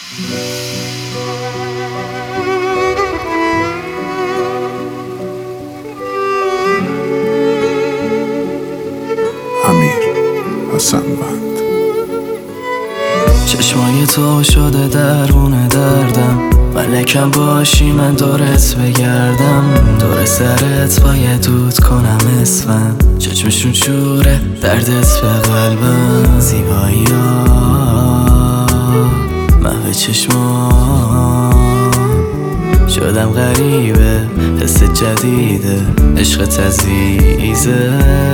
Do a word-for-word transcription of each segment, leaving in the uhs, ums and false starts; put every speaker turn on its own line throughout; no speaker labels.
امیر حسن‌وند.
چشمای تو شده درمون دردم، ملکم باشی من دورت بگردم، دور سرت باید دود کنم اسمم، چشمشون شوره دردت به قلبم، زیبایی ها محو چشمام، شدم غریبه حس جدیده عشقت عزیزه،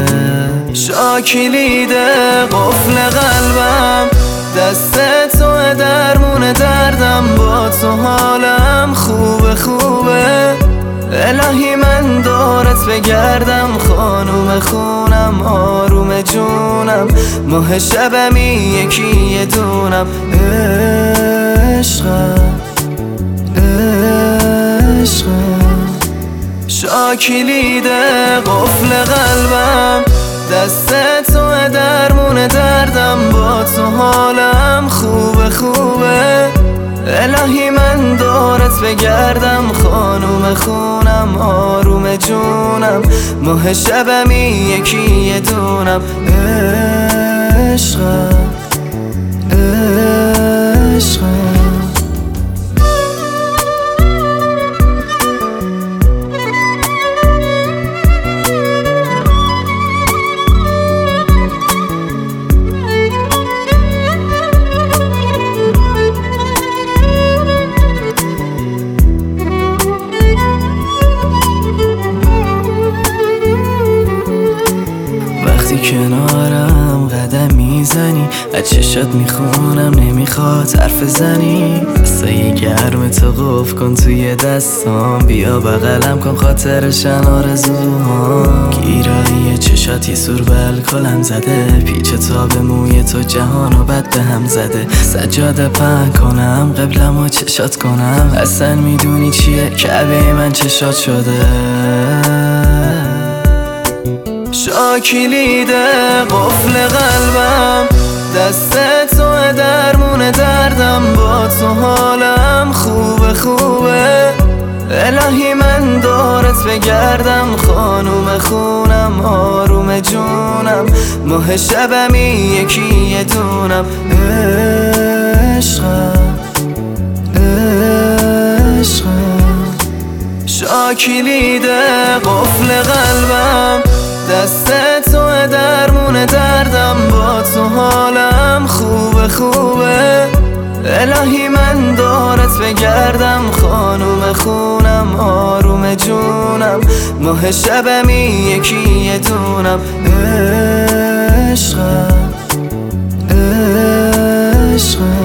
شاکلیده قفل قلبم، دست تو درمون دردم، با تو حالم خوبه خوبه، الهی من دورت بگردم، خانوم خونم آروم جونم، ماه شبمی یکی یه دونم، عشقم عشقم، شاکلیده قفل قلبم، دست تو درمون دردم، با تو حالم خوبه خوبه، الهی من دورت بگردم، خانوم خونم آروم جونم، ماه شبمی یکی یه دونم، عشقم عشقم. کنارم قدم میزنی، از چشات میخونم نمیخواد حرف زنی، دستای گرم تو قف کن توی دستام، بیا بغلم کن خاطرشن آرزوهام، گیرایی چشات یه سور بالکلم زده، پیچ تا به موی تو جهانو بد به هم زده، سجاده پهن کنم قبلم و چشات کنم، اصلا میدونی چیه کعبه من چشات شده، شاکلیده قفل قلبم، دست تو درمون دردم، با تو حالم خوبه خوبه، الهی من دورت بگردم، خانوم خونم آروم جونم، ماه شبمی یکی یه دونم، عشقم عشقم، شاکلیده قفل قلبم، دست تو درمون دردم، با تو حالم خوبه خوبه، الهی من دورت بگردم، خانوم خونم آروم جونم، ماه شبمی یکی یه دونم، عشقم عشقم.